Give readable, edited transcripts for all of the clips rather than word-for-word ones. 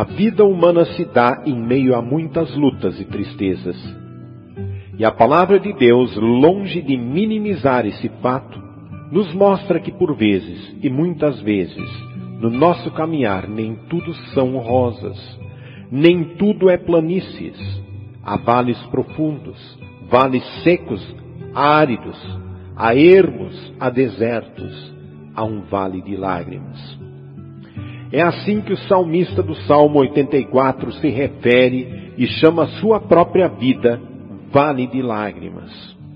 A vida humana se dá em meio a muitas lutas e tristezas. E a palavra de Deus, longe de minimizar esse fato, nos mostra que por vezes, e muitas vezes, no nosso caminhar nem tudo são rosas, nem tudo é planícies. Há vales profundos, vales secos, áridos, há ermos, há desertos, há um vale de lágrimas. É assim que o salmista do Salmo 84 se refere e chama sua própria vida vale de lágrimas.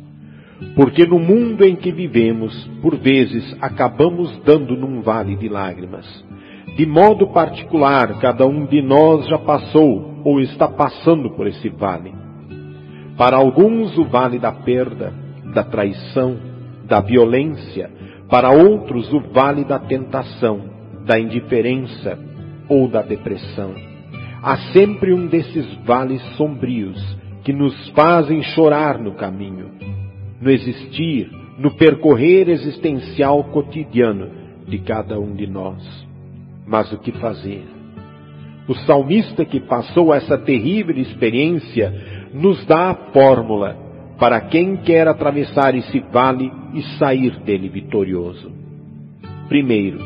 Porque no mundo em que vivemos, por vezes acabamos dando num vale de lágrimas. De modo particular, cada um de nós já passou ou está passando por esse vale. Para alguns, o vale da perda, da traição, da violência. Para outros, o vale da tentação, da indiferença ou da depressão. Há sempre um desses vales sombrios que nos fazem chorar no caminho, no existir, no percorrer existencial cotidiano de cada um de nós. Mas o que fazer? O salmista que passou essa terrível experiência nos dá a fórmula para quem quer atravessar esse vale e sair dele vitorioso. Primeiro,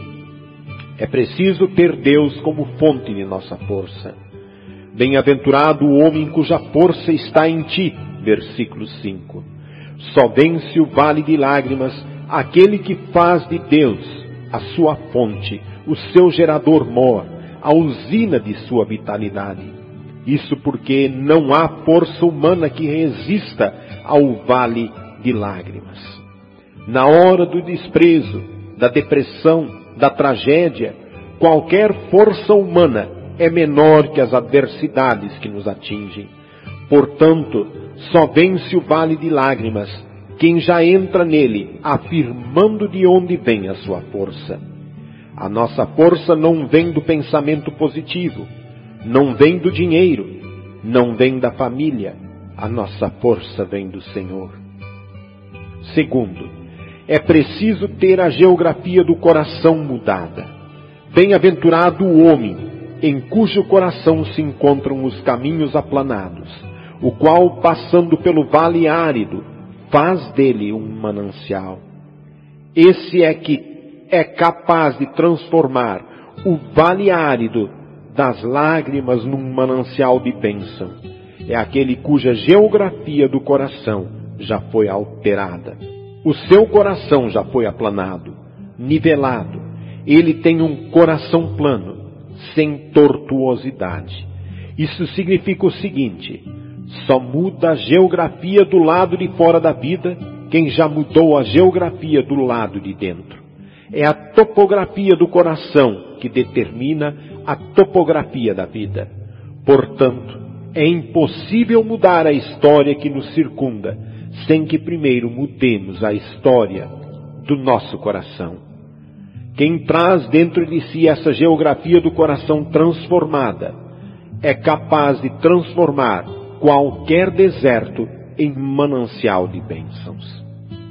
é preciso ter Deus como fonte de nossa força. Bem-aventurado o homem cuja força está em ti, versículo 5. Só vence o vale de lágrimas aquele que faz de Deus a sua fonte, o seu gerador mor, a usina de sua vitalidade. Isso porque não há força humana que resista ao vale de lágrimas. Na hora do desprezo, da depressão, da tragédia, qualquer força humana é menor que as adversidades que nos atingem. Portanto, só vence o vale de lágrimas quem já entra nele, afirmando de onde vem a sua força. A nossa força não vem do pensamento positivo, não vem do dinheiro, não vem da família. A nossa força vem do Senhor. Segundo, é preciso ter a geografia do coração mudada. Bem-aventurado o homem em cujo coração se encontram os caminhos aplanados, o qual, passando pelo vale árido, faz dele um manancial. Esse é que é capaz de transformar o vale árido das lágrimas num manancial de bênção. É aquele cuja geografia do coração já foi alterada. O seu coração já foi aplanado, nivelado. Ele tem um coração plano, sem tortuosidade. Isso significa o seguinte: só muda a geografia do lado de fora da vida quem já mudou a geografia do lado de dentro. É a topografia do coração que determina a topografia da vida. Portanto, é impossível mudar a história que nos circunda sem que primeiro mudemos a história do nosso coração. Quem traz dentro de si essa geografia do coração transformada é capaz de transformar qualquer deserto em manancial de bênçãos.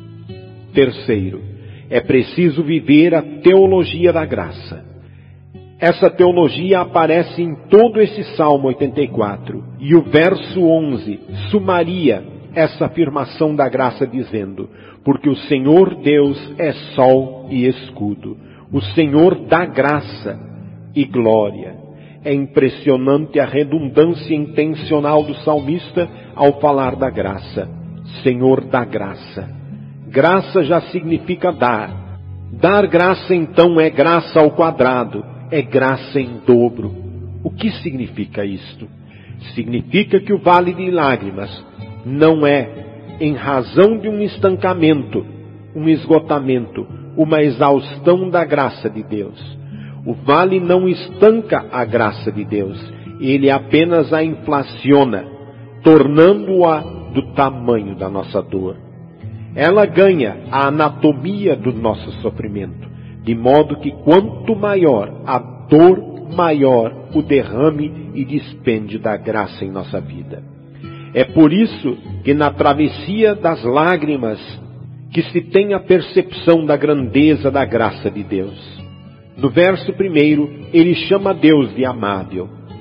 Terceiro, é preciso viver a teologia da graça. Essa teologia aparece em todo esse Salmo 84, e o verso 11 sumaria essa afirmação da graça dizendo: porque o Senhor Deus é sol e escudo, o Senhor dá graça e glória. É impressionante a redundância intencional do salmista ao falar da graça. Senhor dá graça. Graça já significa dar. Dar graça então é graça ao quadrado, é graça em dobro. O que significa isto? Significa que o vale de lágrimas não é em razão de um estancamento, um esgotamento, uma exaustão da graça de Deus. O vale não estanca a graça de Deus, ele apenas a inflaciona, tornando-a do tamanho da nossa dor. Ela ganha a anatomia do nosso sofrimento, de modo que quanto maior a dor, maior o derrame e dispêndio da graça em nossa vida. É por isso que na travessia das lágrimas que se tem a percepção da grandeza da graça de Deus. No verso 1, ele chama Deus de amável.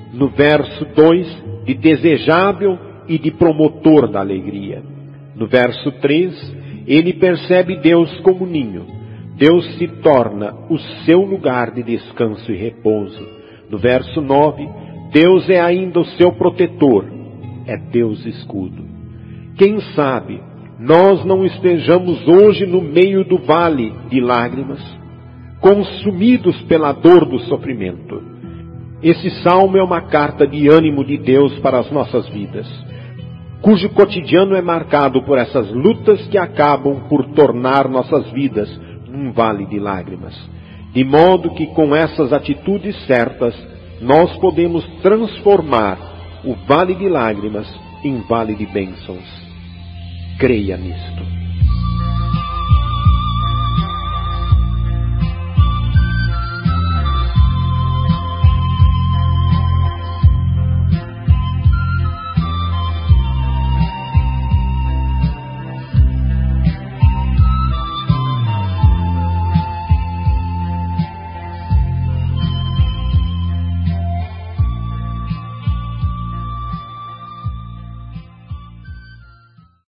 No verso 2, de desejável e de promotor da alegria. No verso 3, ele percebe Deus como ninho. Deus se torna o seu lugar de descanso e repouso. No verso 9, Deus é ainda o seu protetor. É Deus escudo. Quem sabe nós não estejamos hoje no meio do vale de lágrimas, consumidos pela dor do sofrimento. Esse salmo é uma carta de ânimo de Deus para as nossas vidas, cujo cotidiano é marcado por essas lutas que acabam por tornar nossas vidas um vale de lágrimas. De modo que com essas atitudes certas, nós podemos transformar o vale de lágrimas em vale de bênçãos. Creia nisto.